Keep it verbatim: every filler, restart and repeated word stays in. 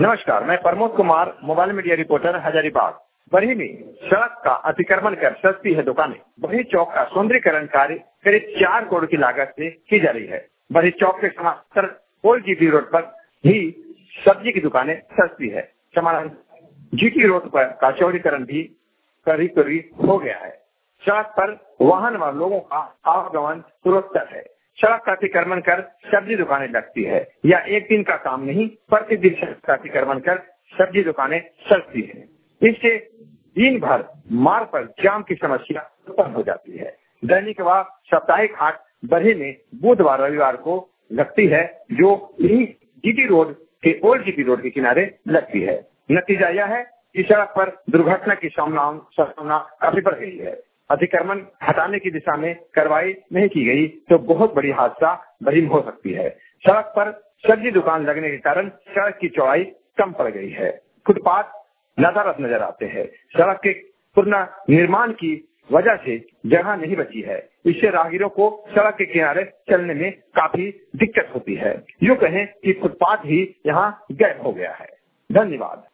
नमस्कार, मैं Pramod Kumar, mobile media reporter, Hazaribagh. Barhi में सड़क का अतिक्रमण कर सस्ती है दुकानें। बरही चौक का सौंदर्यीकरण कार्य करीब चार करोड़ की लागत से की जा रही है। बरही चौक के समांतर ओल्ड जीटी रोड पर ही सब्जी की दुकानें सस्ती है। समानांतर जीटी रोड पर का चौड़ीकरण भी करीब करीब हो गया है। सड़क पर वाहन व लोगों का आवागमन सुरक्षित है। सड़क का अतिक्रमण कर सब्जी दुकानें लगती है। यह एक दिन का काम नहीं, प्रतिदिन सड़क का अतिक्रमण कर सब्जी दुकानें सस्ती है। इससे दिन भर मार्ग पर जाम की समस्या उत्पन्न हो जाती है। दैनिक व साप्ताहिक हाट बरही में बुधवार रविवार को लगती है, जो जीटी रोड के ओल्ड जीटी रोड के किनारे लगती है। नतीजा यह है कि सड़क पर दुर्घटना की संभावना काफी बढ़ गई है। अतिक्रमण हटाने की दिशा में कार्रवाई नहीं की गई तो बहुत बड़ी हादसा बरही में हो सकती है। सड़क पर सब्जी दुकान लगने के कारण सड़क की चौड़ाई कम पड़ गई है। फुटपाथ नदारद नजर आते हैं। सड़क के पुनर्निर्माण की वजह से जगह नहीं बची है। इससे राहगीरों को सड़क के किनारे चलने में काफी दिक्कत होती है। यूँ कहें कि फुटपाथ ही यहाँ गायब हो गया है। धन्यवाद।